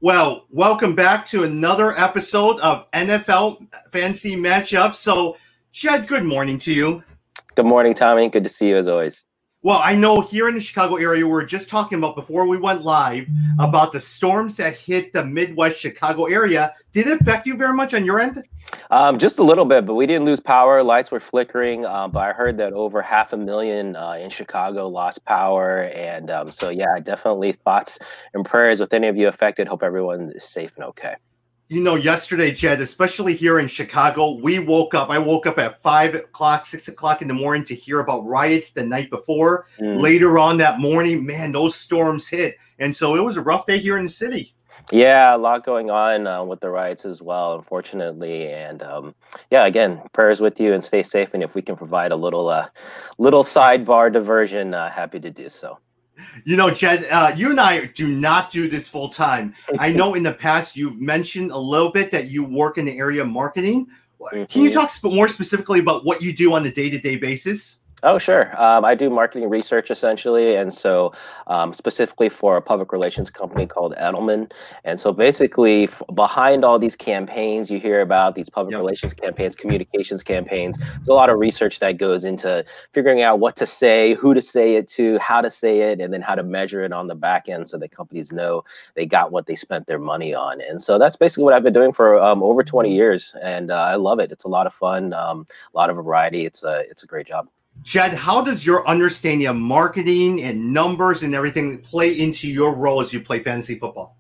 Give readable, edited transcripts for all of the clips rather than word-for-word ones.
Well, welcome back to another episode of NFL Fantasy Matchup. So, Jed, good morning to you. Good morning, Tommy. Good to see you as always. Well, I know here in the Chicago area, we were just talking about before we went live about the storms that hit the Midwest Chicago area. Did it affect you very much on your end? Just a little bit, but we didn't lose power. Lights were flickering, but I heard that over 500,000 in Chicago lost power. And so, yeah, definitely thoughts and prayers with any of you affected. Hope everyone is safe and okay. You know, yesterday, Jed, especially here in Chicago, I woke up at 5 o'clock, 6 o'clock in the morning to hear about riots the night before. Later on that morning, man, those storms hit. And so it was a rough day here in the city. Yeah, a lot going on with the riots as well, unfortunately. And yeah, again, prayers with you and stay safe. And if we can provide a little sidebar diversion, happy to do so. You know, Jed, you and I do not do this full time. I know in the past you've mentioned a little bit that you work in the area of marketing. Can you talk more specifically about what you do on a day-to-day basis? Oh, sure. I do marketing research essentially. And so specifically for a public relations company called Edelman. And so basically behind all these campaigns you hear about, these public relations campaigns, communications campaigns, there's a lot of research that goes into figuring out what to say, who to say it to, how to say it, and then how to measure it on the back end so that companies know they got what they spent their money on. And so that's basically what I've been doing for over 20 years. And I love it. It's a lot of fun, a lot of variety. It's a great job. Jed, how does your understanding of marketing and numbers and everything play into your role as you play fantasy football?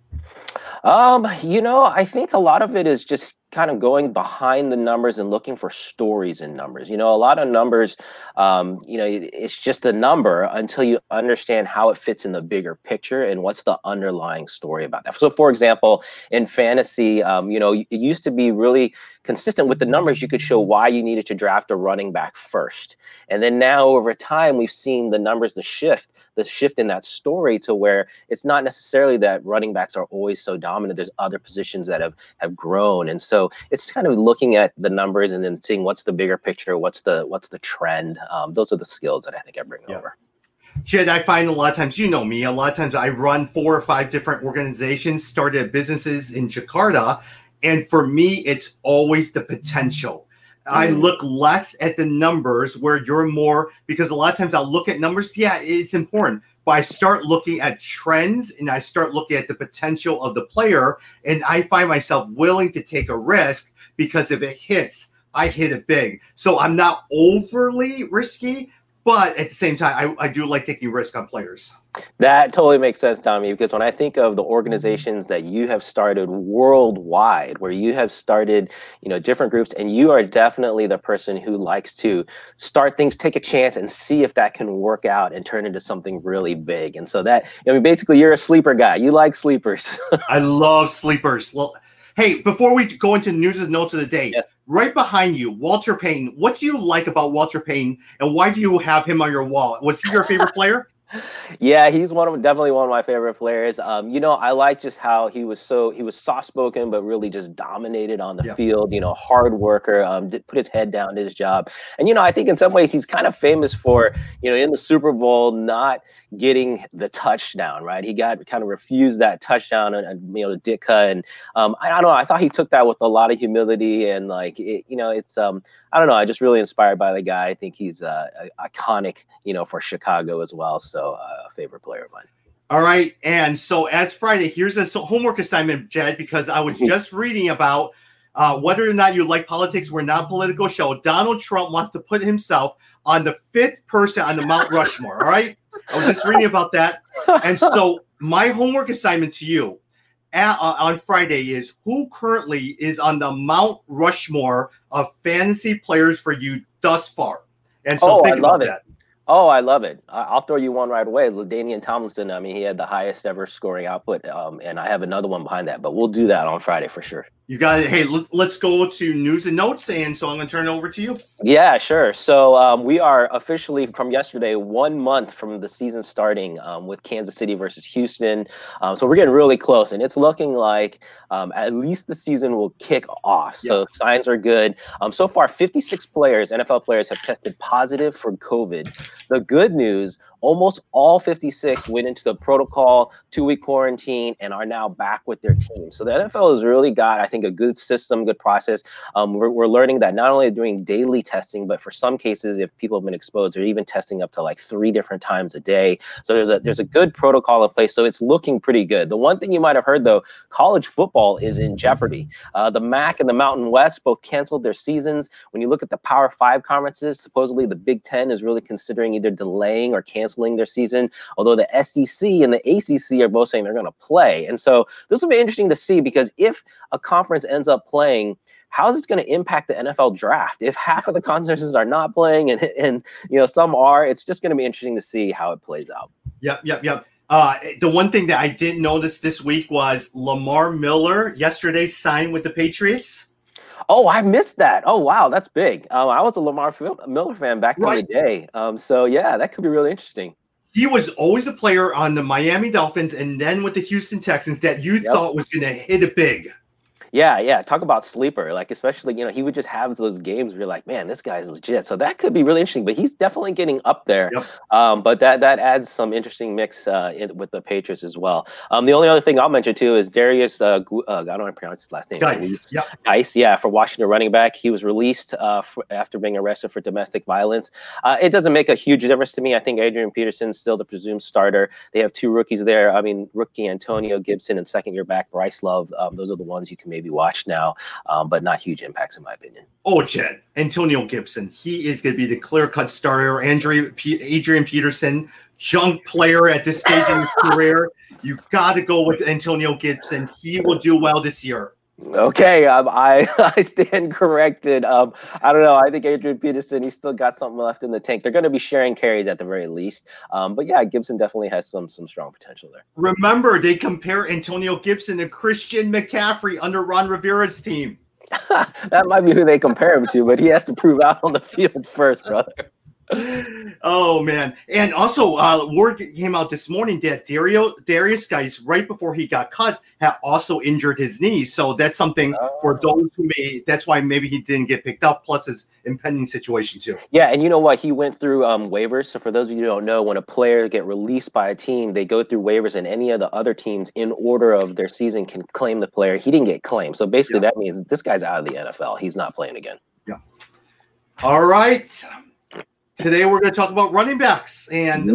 You know, I think a lot of it is just kind of going behind the numbers and looking for stories in numbers. You know, a lot of numbers, you know, it's just a number until you understand how it fits in the bigger picture and what's the underlying story about that. So, for example, in fantasy, you know, it used to be really consistent with the numbers. You could show why you needed to draft a running back first. And then now over time, we've seen the numbers, the shift in that story to where it's not necessarily that running backs are always so dominant. There's other positions that have grown. And so it's kind of looking at the numbers and then seeing what's the bigger picture, what's the trend. Those are the skills that I think I bring over. Jed, I find a lot of times, you know me, a lot of times I run 4 or 5 different organizations, started businesses in Jakarta. And for me, it's always the potential. I look less at the numbers where you're more, because a lot of times I'll look at numbers. Yeah, it's important. But I start looking at trends and I start looking at the potential of the player. And I find myself willing to take a risk because if it hits, I hit it big. So I'm not overly risky, but at the same time, I do like taking risk on players. That totally makes sense, Tommy, because when I think of the organizations that you have started worldwide, where you have started, you know, different groups, and you are definitely the person who likes to start things, take a chance and see if that can work out and turn into something really big. And so that, I mean, basically you're a sleeper guy. You like sleepers. I love sleepers. Well, hey, before we go into news and notes of the day, right behind you, Walter Payton. What do you like about Walter Payton, and why do you have him on your wall? Was he your favorite player? Yeah, he's definitely one of my favorite players. You know, I like just how he was soft spoken, but really just dominated on the field. You know, hard worker, put his head down to his job. And you know, I think in some ways he's kind of famous for, you know, in the Super Bowl not getting the touchdown. Right, he kind of refused that touchdown, and you know, Ditka, and I don't know. I thought he took that with a lot of humility, and like, you know, it's I don't know. I just really inspired by the guy. I think he's iconic, you know, for Chicago as well. So a favorite player of mine. All right. And so as Friday, here's a homework assignment, Jed, because I was just reading about whether or not you like politics. We're not a political show. Donald Trump wants to put himself on the 5th person on the Mount Rushmore. All right. I was just reading about that. And so my homework assignment to you on Friday is who currently is on the Mount Rushmore of fantasy players for you thus far. And so think about that. Oh, I love it. I'll throw you one right away. LaDainian Tomlinson, I mean, he had the highest ever scoring output, and I have another one behind that, but we'll do that on Friday for sure. You got it. Hey, let's go to news and notes. And so I'm going to turn it over to you. Yeah, sure. So we are officially from yesterday 1 month from the season starting with Kansas City versus Houston. So we're getting really close, and it's looking like at least the season will kick off. So Yeah. signs are good. So far, 56 players, NFL players, have tested positive for COVID. The good news, almost all 56 went into the protocol 2-week quarantine and are now back with their team. So the NFL has really got, I think, a good system, good process. We're learning that not only doing daily testing, but for some cases, if people have been exposed, they're even testing up to like 3 different times a day. So there's a good protocol in place. So it's looking pretty good. The one thing you might have heard, though, college football is in jeopardy. The MAC and the Mountain West both canceled their seasons. When you look at the Power 5 conferences, supposedly the Big Ten is really considering either delaying or canceling their season, although the SEC and the ACC are both saying they're going to play. And so this will be interesting to see, because if a conference ends up playing, how is this going to impact the NFL draft? If half of the conferences are not playing and some are, it's just going to be interesting to see how it plays out. Yep. The one thing that I didn't notice this week was Lamar Miller yesterday signed with the Patriots. Oh, I missed that. Oh, wow, that's big. I was a Lamar Miller fan back in the day. So yeah, that could be really interesting. He was always a player on the Miami Dolphins and then with the Houston Texans that you thought was going to hit it big. Yeah. Talk about sleeper. Like, especially, he would just have those games where you're like, man, this guy's legit. So that could be really interesting, but he's definitely getting up there. Yep. But that adds some interesting mix with the Patriots as well. The only other thing I'll mention too is Darius, I don't want to pronounce his last name. Guice, yeah, for Washington running back. He was released after being arrested for domestic violence. It doesn't make a huge difference to me. I think Adrian Peterson's still the presumed starter. They have 2 rookies there. I mean, rookie Antonio Gibson and second-year back Bryce Love. Those are the ones you can maybe watch now, but not huge impacts in my opinion. Oh, Jed, Antonio Gibson. He is going to be the clear-cut starter. Adrian Peterson, junk player at this stage in his career. You got to go with Antonio Gibson. He will do well this year. Okay, I stand corrected. I don't know. I think Adrian Peterson, he's still got something left in the tank. They're going to be sharing carries at the very least. But yeah, Gibson definitely has some strong potential there. Remember, they compare Antonio Gibson to Christian McCaffrey under Ron Rivera's team. That might be who they compare him to, but he has to prove out on the field first, brother. Oh man. And also word came out this morning that Darius Guice, right before he got cut, had also injured his knee. So that's something for those who that's why maybe he didn't get picked up, plus his impending situation too. Yeah, and you know what? He went through waivers. So for those of you who don't know, when a player get released by a team, they go through waivers, and any of the other teams in order of their season can claim the player. He didn't get claimed. So basically that means this guy's out of the NFL. He's not playing again. Yeah. All right. Today we're going to talk about running backs, and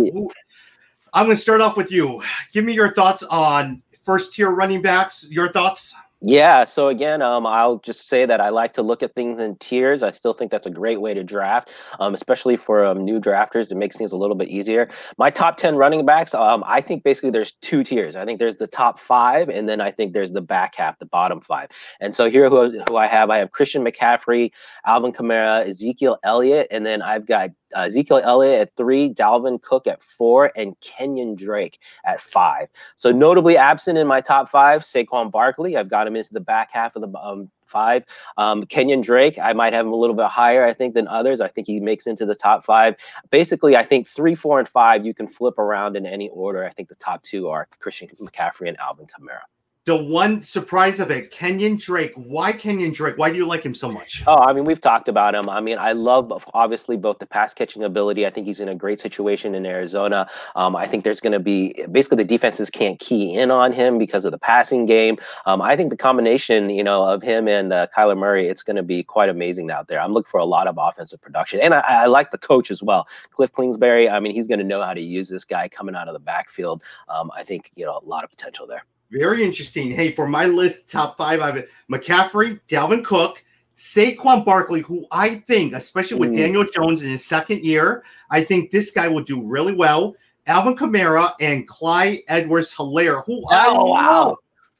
I'm going to start off with you. Give me your thoughts on first-tier running backs. Your thoughts? Yeah, so again, I'll just say that I like to look at things in tiers. I still think that's a great way to draft, especially for new drafters. It makes things a little bit easier. My top 10 running backs, I think basically there's 2 tiers. I think there's the top 5, and then I think there's the back half, the bottom 5. And so here who I have Christian McCaffrey, Alvin Kamara, Ezekiel Elliott, and then I've got Ezekiel Elliott at 3, Dalvin Cook at 4, and Kenyon Drake at 5. So notably absent in my top 5, Saquon Barkley. I've got him into the back half of the 5. Kenyon Drake, I might have him a little bit higher, I think, than others. I think he makes into the top 5. Basically, I think 3, 4, and 5 you can flip around in any order. I think the top 2 are Christian McCaffrey and Alvin Kamara. The one surprise of it, Kenyon Drake. Why Kenyon Drake? Why do you like him so much? Oh, I mean, we've talked about him. I mean, I love, obviously, both the pass catching ability. I think he's in a great situation in Arizona. I think there's going to be, basically, the defenses can't key in on him because of the passing game. I think the combination, of him and Kyler Murray, it's going to be quite amazing out there. I'm looking for a lot of offensive production. And I like the coach as well. Cliff Kingsbury, I mean, he's going to know how to use this guy coming out of the backfield. I think, a lot of potential there. Very interesting. Hey, for my list, top 5, I have McCaffrey, Dalvin Cook, Saquon Barkley, who I think, especially with Daniel Jones in his second year, I think this guy will do really well. Alvin Kamara and Clyde Edwards-Helaire, who Wow,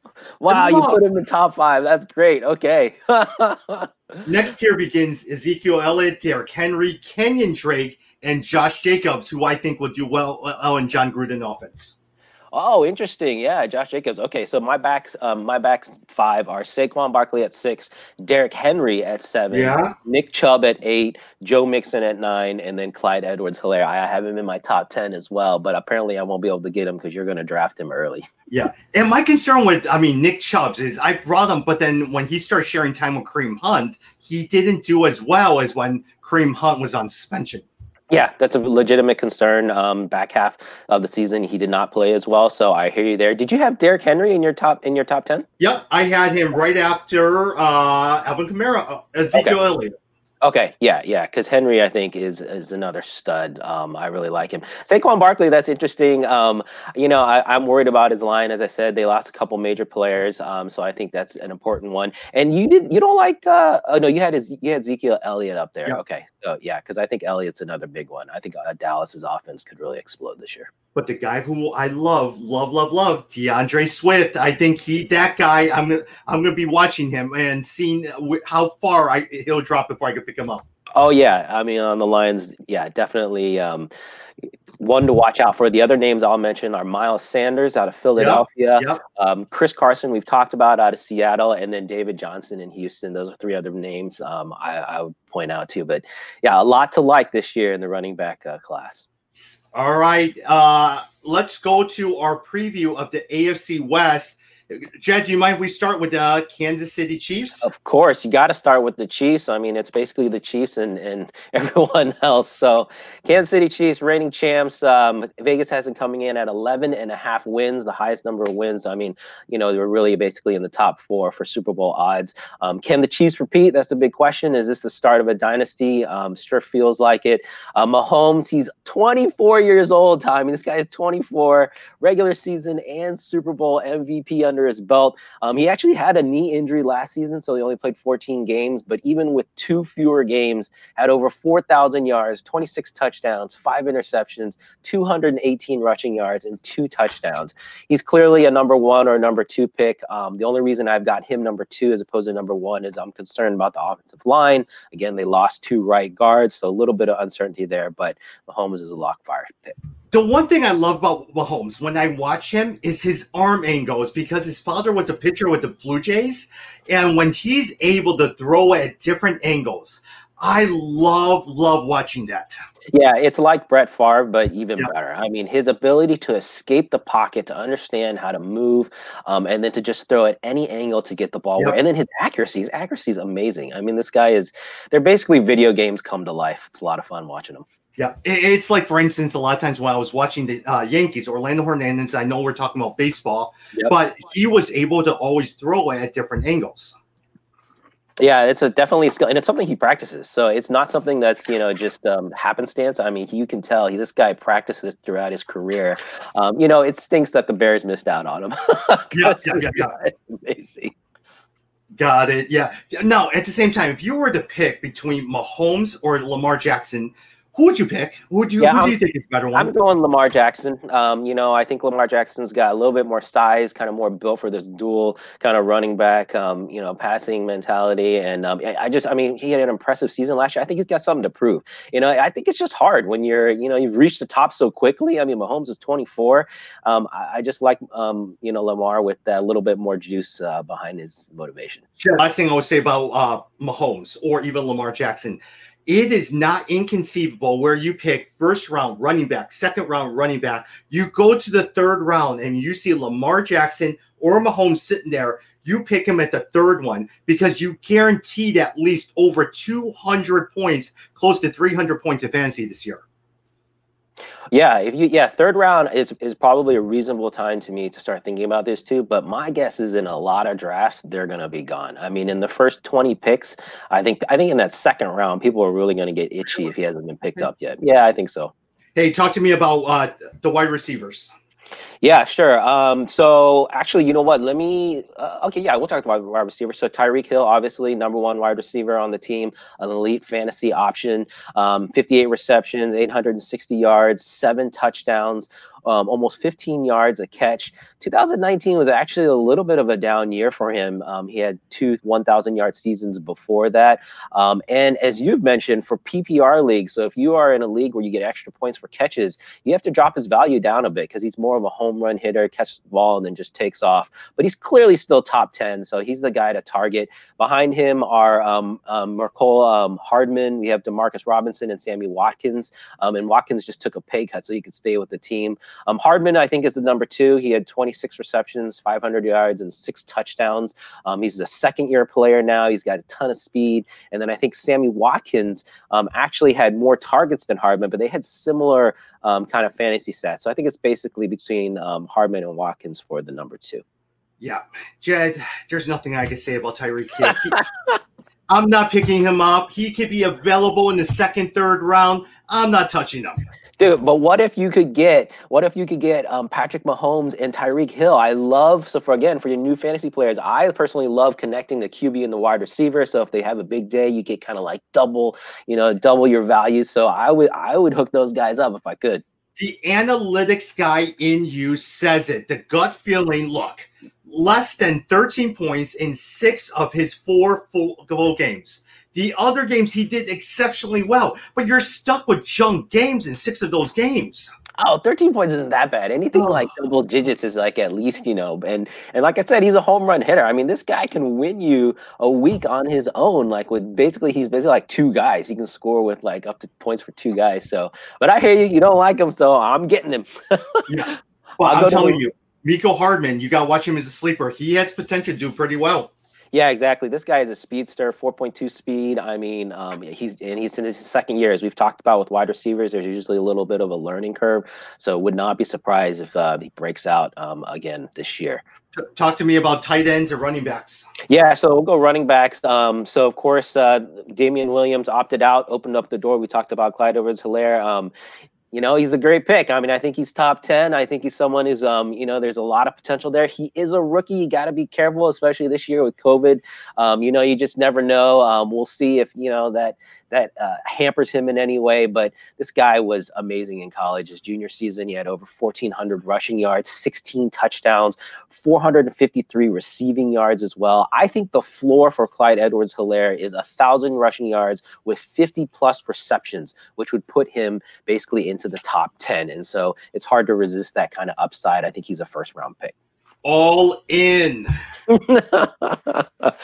you put him in top 5. That's great. Okay. Next tier begins Ezekiel Elliott, Derrick Henry, Kenyon Drake, and Josh Jacobs, who I think will do well in John Gruden offense. Oh, interesting. Yeah, Josh Jacobs. Okay, so my backs five are Saquon Barkley at 6, Derrick Henry at 7, Yeah. Nick Chubb at 8, Joe Mixon at 9, and then Clyde Edwards-Helaire. I have him in my top 10 as well, but apparently I won't be able to get him because you're going to draft him early. Yeah. And my concern with, I mean, Nick Chubbs is I brought him, but then when he started sharing time with Kareem Hunt, he didn't do as well as when Kareem Hunt was on suspension. Yeah, that's a legitimate concern. Back half of the season, he did not play as well, so I hear you there. Did you have Derrick Henry in your top 10? Yep. I had him right after Alvin Kamara, Ezekiel Elliott. Okay, yeah, because Henry, I think, is another stud. I really like him. Saquon Barkley, that's interesting. I'm worried about his line. As I said, they lost a couple major players, so I think that's an important one. And you don't like? No, you had Ezekiel Elliott up there. Yep. Okay, so yeah, because I think Elliott's another big one. I think Dallas's offense could really explode this year. But the guy who I love, DeAndre Swift. I think that guy. I'm gonna be watching him and seeing how far he'll drop before I can pick him up. Oh yeah, I mean on the Lions, yeah, definitely one to watch out for. The other names I'll mention are Miles Sanders out of Philadelphia, Chris Carson we've talked about out of Seattle, and then David Johnson in Houston. Those are 3 other names I would point out too. But yeah, a lot to like this year in the running back class. All right, let's go to our preview of the AFC West. Jed, do you mind if we start with the Kansas City Chiefs? Of course, you got to start with the Chiefs. I mean, it's basically the Chiefs and everyone else. So Kansas City Chiefs, reigning champs. Vegas has them coming in at 11.5 wins, the highest number of wins. I mean, they were really basically in the top 4 for Super Bowl odds. Can the Chiefs repeat? That's the big question. Is this the start of a dynasty? Sure feels like it. Mahomes, he's 24 years old, Tom. I mean, this guy is 24, regular season and Super Bowl MVP under his belt. He actually had a knee injury last season, so he only played 14 games, but even with 2 fewer games, had over 4,000 yards, 26 touchdowns, 5 interceptions, 218 rushing yards, and 2 touchdowns. He's clearly a number 1 or number 2 pick. The only reason I've got him number 2 as opposed to number 1 is I'm concerned about the offensive line. Again, they lost 2 right guards, so a little bit of uncertainty there, but Mahomes is a lock fire pick. The one thing I love about Mahomes when I watch him is his arm angles, because his father was a pitcher with the Blue Jays. And when he's able to throw at different angles, I love watching that. Yeah, it's like Brett Favre, but even better. I mean, his ability to escape the pocket, to understand how to move, and then to just throw at any angle to get the ball. And then his accuracy is amazing. I mean, this guy they're basically video games come to life. It's a lot of fun watching them. Yeah, it's like, for instance, a lot of times when I was watching the Yankees, Orlando Hernandez, I know we're talking about baseball, but he was able to always throw at different angles. Yeah, it's definitely a skill, and it's something he practices. So it's not something that's just happenstance. I mean, you can tell this guy practices throughout his career. It stinks that the Bears missed out on him. Yeah. Amazing. Got it. Yeah. Now, at the same time, if you were to pick between Mahomes or Lamar Jackson, who would you pick? Who do you think is better one? I'm going Lamar Jackson. I think Lamar Jackson's got a little bit more size, kind of more built for this dual kind of running back, passing mentality. And he had an impressive season last year. I think he's got something to prove. I think it's just hard when you've reached the top so quickly. I mean, Mahomes is 24. I just like, Lamar with that little bit more juice behind his motivation. Last thing I would say about Mahomes or even Lamar Jackson, it is not inconceivable where you pick first round running back, second round running back. You go to the third round and you see Lamar Jackson or Mahomes sitting there. You pick him at the third one because you guaranteed at least over 200 points, close to 300 points in fantasy this year. Yeah, third round is probably a reasonable time to me to start thinking about this too. But my guess is in a lot of drafts, they're going to be gone. I mean, in the first 20 picks, I think in that second round, people are really going to get itchy if he hasn't been picked up yet. Yeah, I think so. Hey, talk to me about the wide receivers. Yeah, sure. So actually, you know what? Let me. We'll talk about wide receiver. So Tyreek Hill, obviously number 1 wide receiver on the team, an elite fantasy option. 58 receptions, 860 yards, 7 touchdowns almost 15 yards a catch. 2019 was actually a little bit of a down year for him. He had two 1,000-yard seasons before that. And as you've mentioned, for PPR leagues, so if you are in a league where you get extra points for catches, you have to drop his value down a bit because he's more of a home run hitter, catches the ball and then just takes off. But he's clearly still top 10, so he's the guy to target. Behind him are Mecole Hardman. We have Demarcus Robinson and Sammy Watkins. And Watkins just took a pay cut so he could stay with the team. Hardman, I think, is the number 2. He had 26 receptions, 500 yards, and 6 touchdowns. He's a second-year player now. He's got a ton of speed. And then I think Sammy Watkins actually had more targets than Hardman, but they had similar kind of fantasy stats. So I think it's basically between Hardman and Watkins for the number 2. Yeah, Jed, there's nothing I can say about Tyreek Hill. I'm not picking him up. He could be available in the second, third round. I'm not touching him. Dude, but what if you could get Patrick Mahomes and Tyreek Hill? For your new fantasy players, I personally love connecting the QB and the wide receiver. So if they have a big day, you get kind of like double your value. So I would hook those guys up if I could. The analytics guy in you says it. The gut feeling, look, less than 13 points in 6 of his 4 full games. The other games he did exceptionally well, but you're stuck with junk games in 6 of those games. Oh, 13 points isn't that bad. Anything like double digits is like at least, and like I said, he's a home run hitter. I mean, this guy can win you a week on his own. Like he's basically like 2 guys. He can score with like up to points for 2 guys. So, but I hear you don't like him, so I'm getting him. Yeah. Well, I'm telling you, Mecole Hardman, you got to watch him as a sleeper. He has potential to do pretty well. Yeah, exactly. This guy is a speedster, 4.2 speed. I mean, he's in his second year. As we've talked about with wide receivers, there's usually a little bit of a learning curve. So would not be surprised if he breaks out again this year. Talk to me about tight ends or running backs. Yeah, so we'll go running backs. So, of course, Damian Williams opted out, opened up the door. We talked about Clyde Edwards-Helaire. He's a great pick. I mean, I think he's top 10. I think he's someone who's, there's a lot of potential there. He is a rookie. You got to be careful, especially this year with COVID. You just never know. We'll see if, that hampers him in any way. But this guy was amazing in college. His junior season, he had over 1,400 rushing yards, 16 touchdowns, 453 receiving yards as well. I think the floor for Clyde Edwards-Helaire is 1,000 rushing yards with 50-plus receptions, which would put him basically into the top 10. And so it's hard to resist that kind of upside. I think he's a first-round pick. All in. The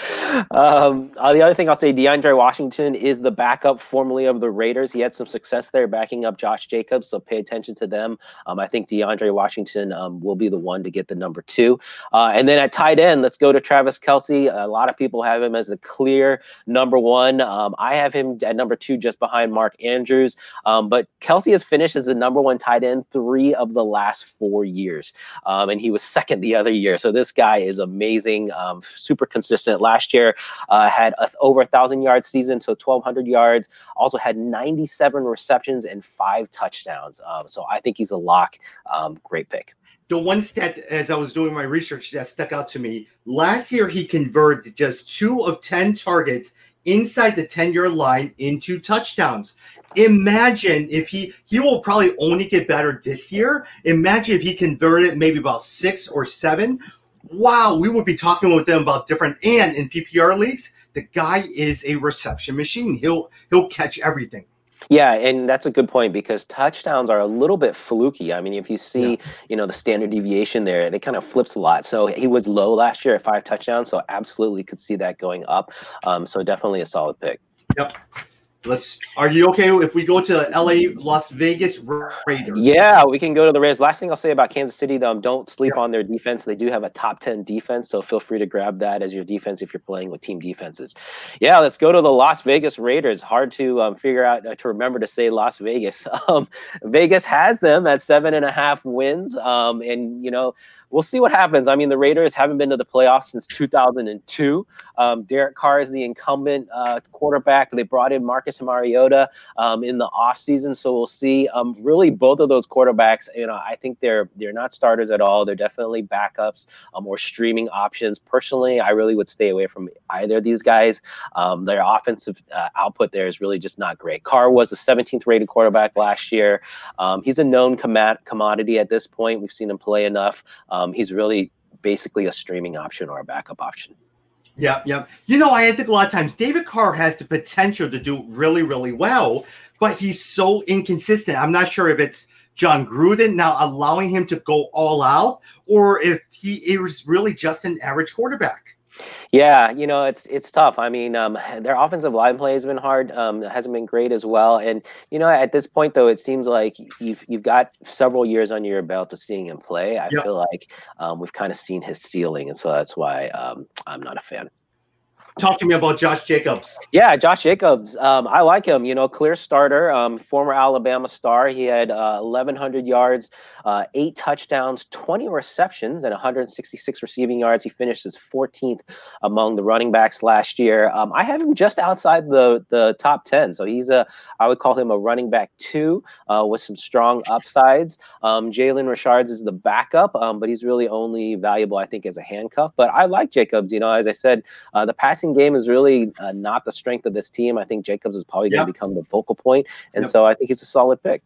other thing I'll say, DeAndre Washington is the backup formerly of the Raiders. He had some success there backing up Josh Jacobs, so pay attention to them. I think DeAndre Washington will be the one to get the number 2. And then at tight end, let's go to Travis Kelce. A lot of people have him as the clear number 1. I have him at number 2 just behind Mark Andrews. But Kelce has finished as the number 1 tight end 3 of the last 4 years. And he was second the other year. So this guy is amazing, super consistent. Last year had over 1,000-yard season, so 1,200 yards. Also had 97 receptions and 5 touchdowns. So I think he's a lock. Great pick. The one stat, as I was doing my research, that stuck out to me, last year he converted just 2 of 10 targets inside the 10-yard line into touchdowns. Imagine if he will probably only get better this year. Imagine if he converted maybe about 6 or 7. Wow, we would be talking with them about different. And in PPR leagues, the guy is a reception machine. He'll catch everything. Yeah, and that's a good point because touchdowns are a little bit fluky. I mean, if you see, the standard deviation there, it kind of flips a lot. So he was low last year at 5 touchdowns, so absolutely could see that going up. So definitely a solid pick. Yep. Are you okay if we go to LA, Las Vegas Raiders? Yeah, we can go to the Raiders. Last thing I'll say about Kansas City, though, don't sleep on their defense. They do have a top 10 defense, so feel free to grab that as your defense if you're playing with team defenses. Yeah, let's go to the Las Vegas Raiders. Hard to figure out to remember to say Las Vegas. Vegas has them at 7.5 wins, and we'll see what happens. I mean, the Raiders haven't been to the playoffs since 2002. Derek Carr is the incumbent quarterback. They brought in Marcus Mariota in the offseason, so we'll see. Really, both of those quarterbacks, I think they're not starters at all. They're definitely backups or streaming options. Personally, I really would stay away from either of these guys. Their offensive output there is really just not great. Carr was the 17th rated quarterback last year. He's a known commodity at this point. We've seen him play enough. He's really basically a streaming option or a backup option. Yeah. I think a lot of times David Carr has the potential to do really, really well, but he's so inconsistent. I'm not sure if it's John Gruden now allowing him to go all out, or if he is really just an average quarterback. Yeah, it's tough. I mean, their offensive line play has been hard. Hasn't been great as well. And at this point, though, it seems like you've got several years under your belt of seeing him play. I feel like we've kind of seen his ceiling, and so that's why I'm not a fan. Talk to me about Josh Jacobs. Yeah, Josh Jacobs. I like him. Clear starter, former Alabama star. He had 1,100 yards, 8 touchdowns, 20 receptions, and 166 receiving yards. He finished as 14th among the running backs last year. I have him just outside the top 10. So I would call him a running back 2 with some strong upsides. Jalen Richards is the backup, but he's really only valuable, I think, as a handcuff. But I like Jacobs. As I said, the passing game is really not the strength of this team. I think Jacobs is probably going to become the focal point, and so I think he's a solid pick.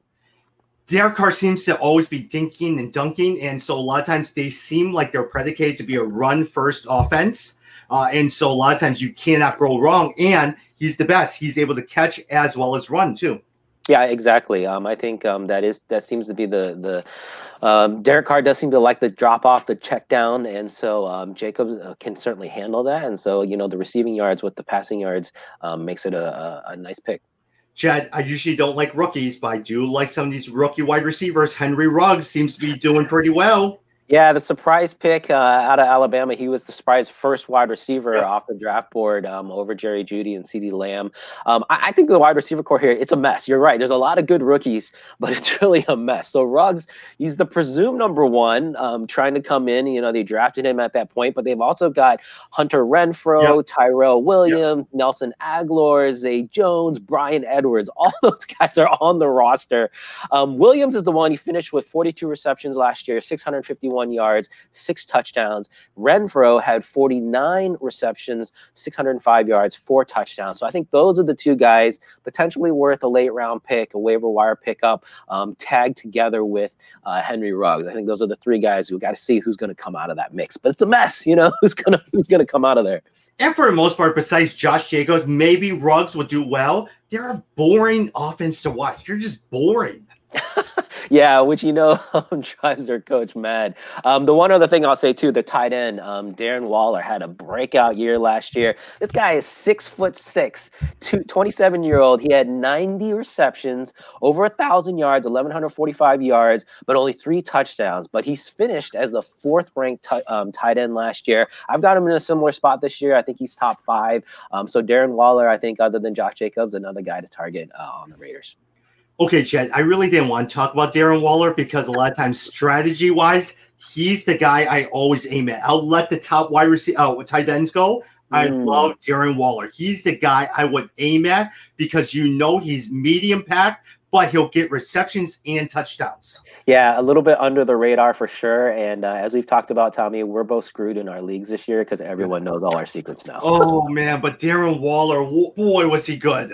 Derek Carr seems to always be dinking and dunking, and so a lot of times they seem like they're predicated to be a run-first offense, and so a lot of times you cannot go wrong, and he's the best. He's able to catch as well as run, too. Yeah, exactly. I think that seems to be the Derek Carr does seem to like the drop off, the check down, and so Jacobs can certainly handle that. And so the receiving yards with the passing yards makes it a nice pick. Chad, I usually don't like rookies, but I do like some of these rookie wide receivers. Henry Ruggs seems to be doing pretty well. Yeah, the surprise pick out of Alabama. He was the surprise first wide receiver off the draft board over Jerry Jeudy and CeeDee Lamb. I think the wide receiver core here, it's a mess. You're right. There's a lot of good rookies, but it's really a mess. So Ruggs, he's the presumed number 1 trying to come in. They drafted him at that point, but they've also got Hunter Renfrow, Tyrell Williams, Nelson Aguilar, Zay Jones, Brian Edwards. All those guys are on the roster. Williams is the one. He finished with 42 receptions last year, 651 yards, 6 touchdowns. Renfrow had 49 receptions, 605 yards, 4 touchdowns. So I think those are the 2 guys potentially worth a late round pick, a waiver wire pickup, tagged together with Henry Ruggs. I think those are the 3 guys who got to see who's going to come out of that mix. But it's a mess, who's going to come out of there. And for the most part, besides Josh Jacobs, maybe Ruggs will do well. They're a boring offense to watch. You're just boring. Yeah, which drives their coach mad. The one other thing I'll say too, the tight end, Darren Waller had a breakout year last year. This guy is 6'6", 27-year-old. He had 90 receptions, over 1,000 yards, 1,145 yards, but only 3 touchdowns. But he's finished as the 4th ranked tight end last year. I've got him in a similar spot this year. I think he's top 5. So Darren Waller, I think, other than Josh Jacobs, another guy to target on the Raiders. Okay, Chad, I really didn't want to talk about Darren Waller because a lot of times strategy-wise, he's the guy I always aim at. I'll let the top wide receiver, tight ends go. I love Darren Waller. He's the guy I would aim at because he's medium packed, but he'll get receptions and touchdowns. Yeah, a little bit under the radar for sure. And as we've talked about, Tommy, we're both screwed in our leagues this year because everyone knows all our secrets now. Oh, man, but Darren Waller, boy, was he good.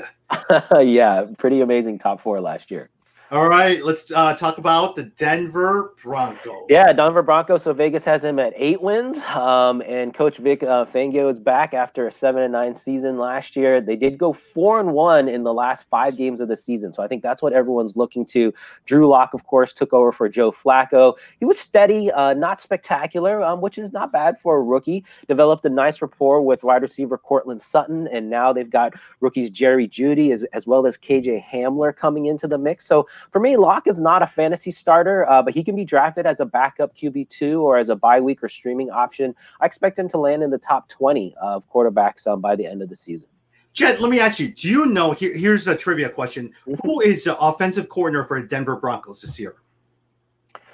Yeah, pretty amazing top 4 last year. All right, let's talk about the Denver Broncos. Yeah, Denver Broncos. So Vegas has him at 8 wins. And Coach Vic Fangio is back after a 7-9 season last year. They did go 4-1 in the last 5 games of the season. So I think that's what everyone's looking to. Drew Lock, of course, took over for Joe Flacco. He was steady, not spectacular, which is not bad for a rookie. Developed a nice rapport with wide receiver Cortland Sutton. And now they've got rookies Jerry Jeudy as well as KJ Hamler coming into the mix. So for me, Locke is not a fantasy starter, but he can be drafted as a backup QB2 or as a bye week or streaming option. I expect him to land in the top 20 of quarterbacks by the end of the season. Jed, let me ask you, do you know, here's a trivia question. Who is the offensive coordinator for the Denver Broncos this year?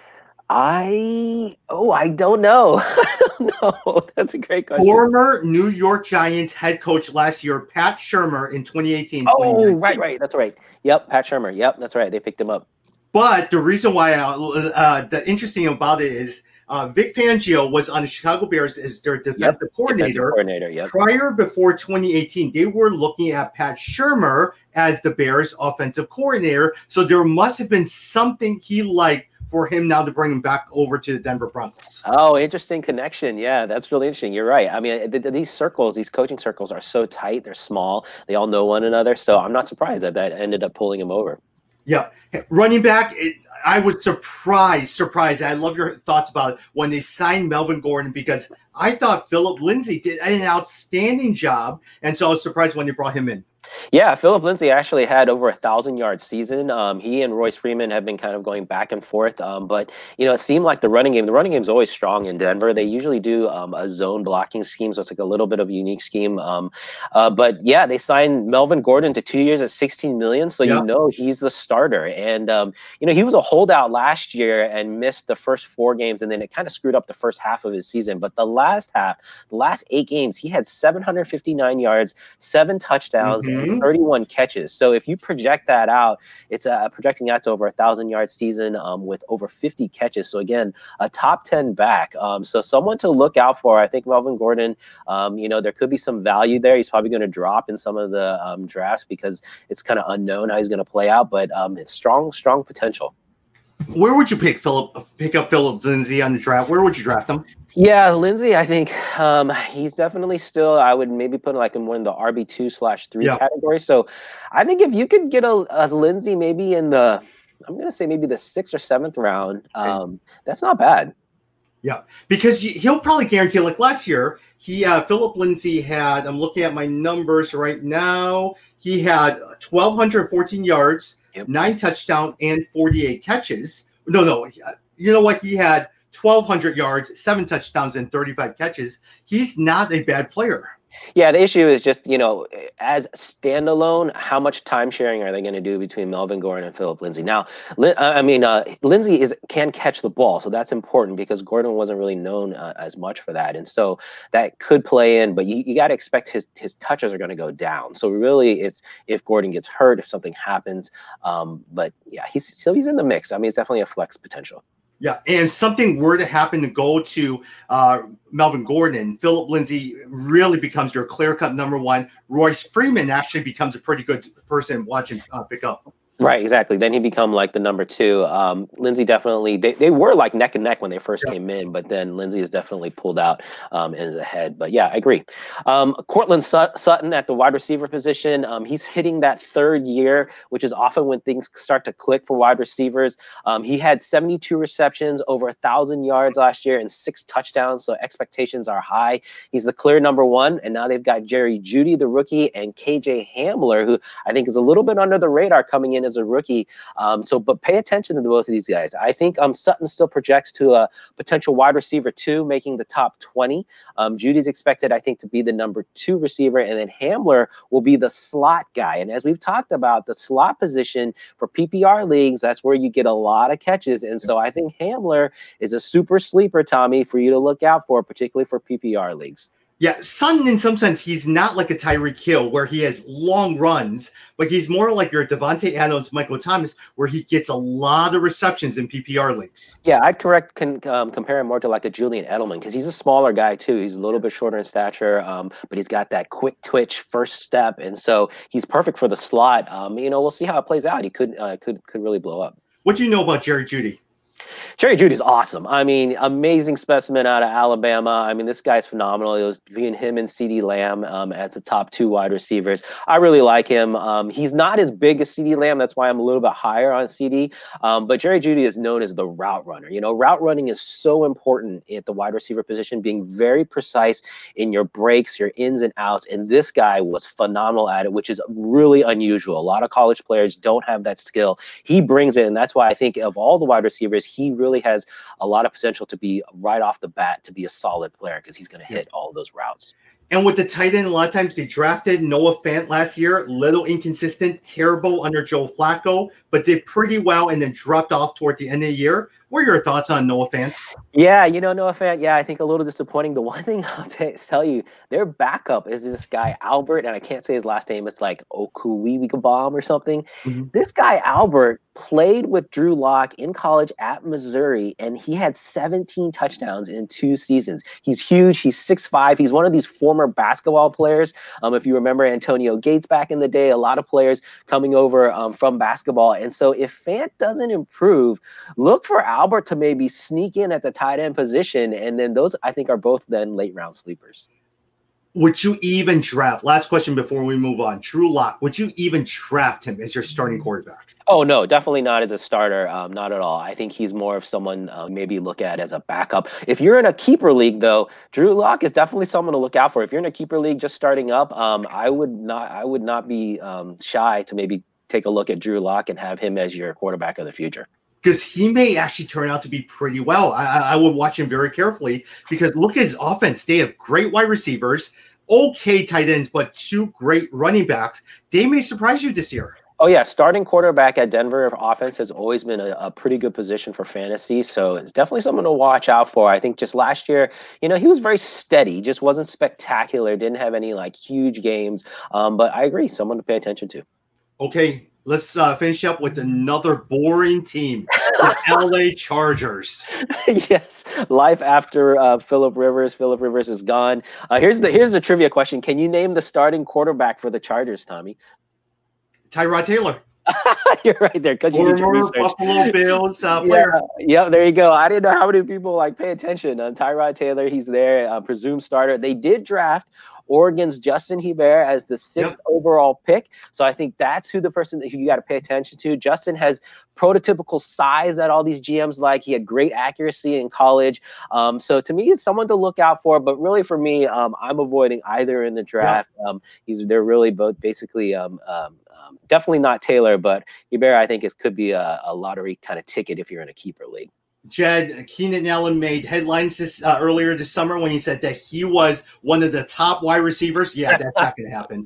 I don't know. I don't know. That's a great question. Former New York Giants head coach last year, Pat Shurmur, in 2018, Oh, 2019. right. That's right. Yep, Pat Shurmur. Yep, that's right. They picked him up. But the reason why the interesting about it is Vic Fangio was on the Chicago Bears as their defensive coordinator. Yep. Prior, before 2018, they were looking at Pat Shurmur as the Bears offensive coordinator. So there must have been something he liked for him now to bring him back over to the Denver Broncos. Oh, interesting connection. Yeah, that's really interesting. You're right. I mean, these coaching circles are so tight. They're small. They all know one another. So I'm not surprised that ended up pulling him over. Yeah. Running back, I was surprised. I love your thoughts about it when they signed Melvin Gordon, because I thought Philip Lindsay did an outstanding job. And so I was surprised when they brought him in. Yeah, Philip Lindsay actually had over 1,000-yard season. He and Royce Freeman have been kind of going back and forth. But, it seemed like the running game is always strong in Denver. They usually do a zone blocking scheme, so it's like a little bit of a unique scheme. But, yeah, they signed Melvin Gordon to 2 years at $16 million, so he's the starter. And, he was a holdout last year and missed the first 4 games, and then it kind of screwed up the first half of his season. But the last 8 games, he had 759 yards, 7 touchdowns, and 31 catches. So if you project that out, it's projecting out to over 1,000-yard season with over 50 catches. So again, a top 10 back. So someone to look out for. I think Melvin Gordon, there could be some value there. He's probably going to drop in some of the drafts because it's kind of unknown how he's going to play out, but it's strong potential. Where would you pick up Philip Lindsay on the draft? Where would you draft him? Yeah, Lindsay, I think he's definitely still, I would maybe put him like in one of the RB2/3 category. So I think if you could get a Lindsay maybe in I'm going to say maybe the 6th or 7th round, that's not bad. Yeah, because he'll probably guarantee, like last year, Philip Lindsay had, I'm looking at my numbers right now, he had 1,214 yards, 9 touchdowns, and 48 catches. No, you know what? He had 1,200 yards, 7 touchdowns, and 35 catches. He's not a bad player. Yeah, the issue is just, as standalone, how much time sharing are they going to do between Melvin Gordon and Philip Lindsay? Now, Lindsay can catch the ball, so that's important because Gordon wasn't really known as much for that, and so that could play in. But you got to expect his touches are going to go down. So really, it's if Gordon gets hurt, if something happens. But yeah, he's in the mix. I mean, it's definitely a flex potential. Yeah, and something were to happen to go to Melvin Gordon, Philip Lindsay really becomes your clear-cut number 1. Royce Freeman actually becomes a pretty good person watching pick up. Right, exactly. Then he become like the number 2. Lindsay definitely, they were like neck and neck when they first came in, but then Lindsay is definitely pulled out and is ahead. But yeah, I agree. Courtland Sutton at the wide receiver position, he's hitting that 3rd year, which is often when things start to click for wide receivers. He had 72 receptions, over 1,000 yards last year, and 6 touchdowns, so expectations are high. He's the clear number 1, and now they've got Jerry Jeudy, the rookie, and KJ Hamler, who I think is a little bit under the radar coming in as a rookie. But pay attention to both of these guys. I think Sutton still projects to a potential wide receiver 2, making the top 20. Judy's expected, I think, to be the number 2 receiver, and then Hamler will be the slot guy. And as we've talked about, the slot position for PPR leagues, that's where you get a lot of catches. And so I think Hamler is a super sleeper, Tommy, for you to look out for, particularly for PPR leagues. Yeah, Sutton, in some sense, he's not like a Tyreek Hill where he has long runs, but he's more like your Devontae Adams, Michael Thomas, where he gets a lot of receptions in PPR leagues. Yeah, I'd compare him more to like a Julian Edelman because he's a smaller guy too. He's a little bit shorter in stature, but he's got that quick twitch first step, and so he's perfect for the slot. We'll see how it plays out. He could really blow up. What do you know about Jerry Jeudy? Jerry Jeudy's awesome. I mean, amazing specimen out of Alabama. I mean, this guy's phenomenal. It was between him and CeeDee Lamb as the top 2 wide receivers. I really like him. He's not as big as CeeDee Lamb. That's why I'm a little bit higher on CeeDee. But Jerry Jeudy is known as the route runner. Route running is so important at the wide receiver position, being very precise in your breaks, your ins and outs. And this guy was phenomenal at it, which is really unusual. A lot of college players don't have that skill. He brings it, and that's why I think of all the wide receivers, he really has a lot of potential to be right off the bat to be a solid player because he's going to hit all those routes. And with the tight end, a lot of times they drafted Noah Fant last year, little inconsistent, terrible under Joe Flacco, but did pretty well and then dropped off toward the end of the year. What are your thoughts on Noah Fant? Yeah, Noah Fant, yeah, I think a little disappointing. The one thing I'll tell you, their backup is this guy, Albert, and I can't say his last name. It's like Okuwiwikabom or something. Mm-hmm. This guy, Albert, played with Drew Lock in college at Missouri, and he had 17 touchdowns in 2 seasons. He's huge. He's 6'5". He's one of these former basketball players. If you remember Antonio Gates back in the day, a lot of players coming over from basketball. And so if Fant doesn't improve, look for Albert to maybe sneak in at the tight end position, and then those I think are both then late round sleepers. Would you even draft? Last question before we move on. Drew Lock, would you even draft him as your starting quarterback? Oh no, definitely not as a starter. Not at all. I think he's more of someone maybe look at as a backup. If you're in a keeper league, though, Drew Lock is definitely someone to look out for. If you're in a keeper league just starting up, I would not be shy to maybe take a look at Drew Lock and have him as your quarterback of the future. Because he may actually turn out to be pretty well. I would watch him very carefully because look at his offense. They have great wide receivers, okay tight ends, but 2 great running backs. They may surprise you this year. Oh, yeah. Starting quarterback at Denver offense has always been a pretty good position for fantasy. So it's definitely someone to watch out for. I think just last year, he was very steady, just wasn't spectacular, didn't have any like huge games. But I agree, someone to pay attention to. Okay. Let's finish up with another boring team, the LA Chargers. Yes, life after Phillip Rivers. Phillip Rivers is gone. Here's the trivia question: can you name the starting quarterback for the Chargers, Tommy? Tyrod Taylor. You're right there because you did your research. Buffalo Bills player. Yeah, there you go. I didn't know how many people pay attention. Tyrod Taylor, he's there, presumed starter. They did draft Oregon's Justin Herbert as the 6th overall pick. So I think that's who the person that you got to pay attention to. Justin has prototypical size that all these GMs like. He had great accuracy in college. So to me, it's someone to look out for. But really for me, I'm avoiding either in the draft. They're really both basically definitely not Taylor, but Herbert I think could be a lottery kind of ticket if you're in a keeper league. Jed, Keenan Allen made headlines earlier this summer when he said that he was one of the top wide receivers. Yeah, that's not going to happen.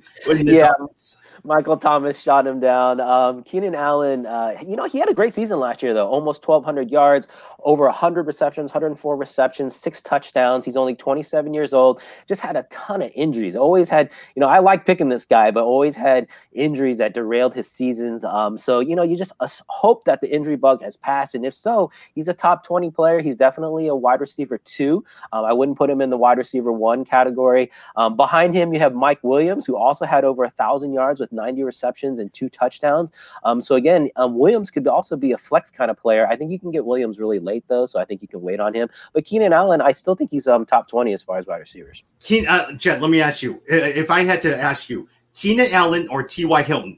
Michael Thomas shot him down. Keenan Allen, he had a great season last year, though. Almost 1,200 yards, over 100 receptions, 104 receptions, 6 touchdowns. He's only 27 years old. Just had a ton of injuries. Always had, I like picking this guy, but always had injuries that derailed his seasons. So, you just hope that the injury bug has passed. And if so, he's a top 20 player. He's definitely a wide receiver 2. I wouldn't put him in the wide receiver 1 category. Behind him, you have Mike Williams, who also had over 1,000 yards with 90 receptions and 2 touchdowns. So again, Williams could also be a flex kind of player. I think you can get Williams really late though, so I think you can wait on him. But Keenan Allen, I still think he's top 20 as far as wide receivers. Jed, let me ask you, if I had to ask you, Keenan Allen or T.Y. Hilton?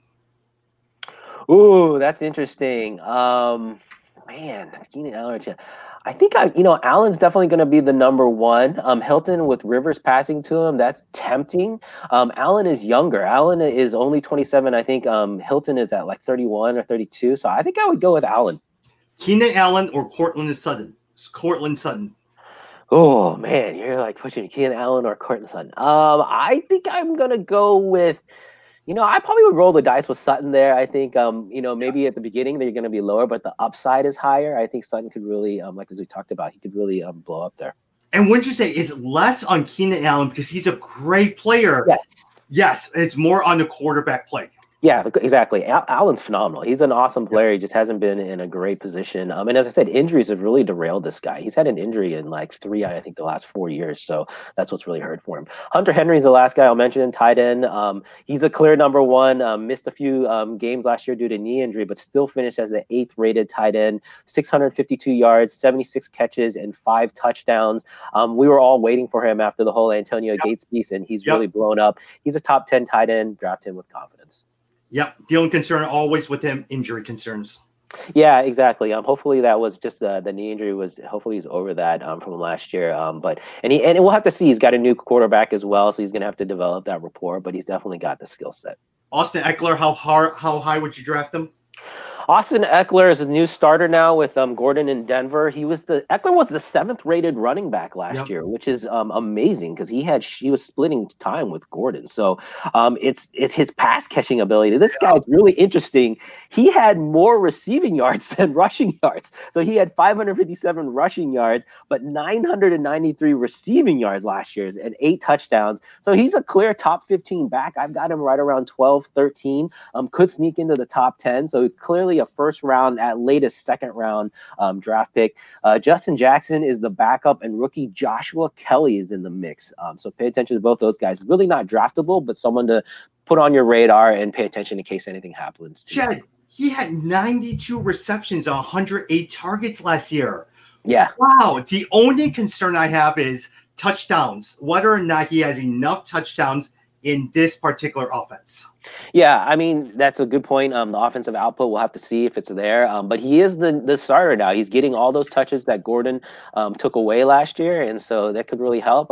Ooh, that's interesting. Man, Keenan Allen. I think Allen's definitely going to be the number 1. Hilton with Rivers passing to him, that's tempting. Allen is younger. Allen is only 27. I think Hilton is at like 31 or 32. So I think I would go with Allen. Keenan Allen or Courtland Sutton? Courtland Sutton. Oh man, you're like pushing Keenan Allen or Courtland Sutton. I think I'm going to go with. I probably would roll the dice with Sutton there. I think, maybe at the beginning they're going to be lower, but the upside is higher. I think Sutton could really, like as we talked about, he could really blow up there. And wouldn't you say it's less on Keenan Allen because he's a great player? Yes, it's more on the quarterback play. Yeah, exactly. Allen's phenomenal. He's an awesome player. He just hasn't been in a great position. And as I said, injuries have really derailed this guy. He's had an injury in like 3 out of, I think, the last 4 years. So that's what's really hurt for him. Hunter Henry's the last guy I'll mention, tight end. He's a clear number 1. Missed a few games last year due to knee injury, but still finished as the 8th rated tight end. 652 yards, 76 catches, and 5 touchdowns. We were all waiting for him after the whole Antonio Gates piece, and he's really blown up. He's a top 10 tight end. Draft him with confidence. Yep. The only concern always with him, injury concerns. Yeah, exactly. Hopefully that was just the knee injury hopefully he's over that from last year. But we'll have to see. He's got a new quarterback as well, so he's going to have to develop that rapport, but he's definitely got the skill set. Austin Ekeler, how high would you draft him? Austin Eckler is a new starter now with Gordon in Denver. Eckler was the 7th rated running back last year, which is amazing because he was splitting time with Gordon. So it's his pass catching ability. This guy's really interesting. He had more receiving yards than rushing yards. So he had 557 rushing yards, but 993 receiving yards last year and 8 touchdowns. So he's a clear top 15 back. I've got him right around 12, 13. Could sneak into the top 10. So clearly a first round, at latest second round draft pick. Justin Jackson is the backup, and rookie Joshua Kelly is in the mix. So pay attention to both those guys. Really not draftable, but someone to put on your radar and pay attention in case anything happens. Jed, he had 92 receptions on 108 targets last year. Yeah. Wow. The only concern I have is touchdowns, whether or not he has enough touchdowns in this particular offense. Yeah, I mean, that's a good point. The offensive output, we'll have to see if it's there. But he is the starter now. He's getting all those touches that Gordon took away last year, and so that could really help.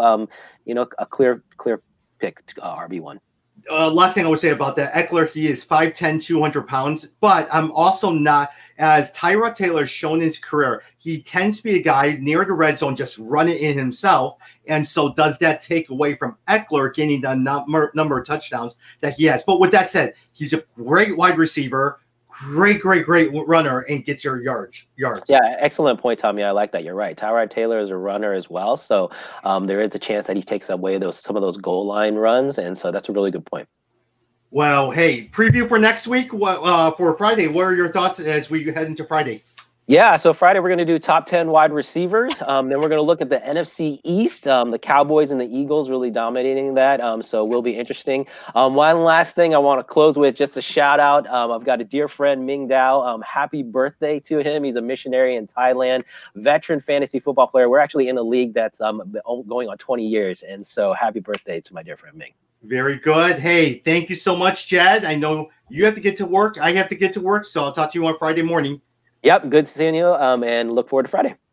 A clear pick, RB1. Last thing I would say about that, Eckler, he is 5'10", 200 pounds, but I'm also not, as Tyrod Taylor shown in his career, he tends to be a guy near the red zone, just running in himself. And so does that take away from Eckler getting the number of touchdowns that he has? But with that said, he's a great wide receiver, great runner, and gets your yards. Yeah, excellent point, Tommy. I like that. You're right. Tyrod Taylor is a runner as well. So there is a chance that he takes away some of those goal line runs. And so that's a really good point. Well, hey, preview for next week for Friday. What are your thoughts as we head into Friday? Yeah, so Friday we're going to do top 10 wide receivers. Then we're going to look at the NFC East, the Cowboys and the Eagles really dominating that. So will be interesting. One last thing I want to close with, just a shout out. I've got a dear friend, Ming Dao. Happy birthday to him. He's a missionary in Thailand, veteran fantasy football player. We're actually in a league that's going on 20 years. And so happy birthday to my dear friend, Ming. Very good. Hey, thank you so much, Jed. I know you have to get to work. I have to get to work. So I'll talk to you on Friday morning. Yep, good seeing you, and look forward to Friday.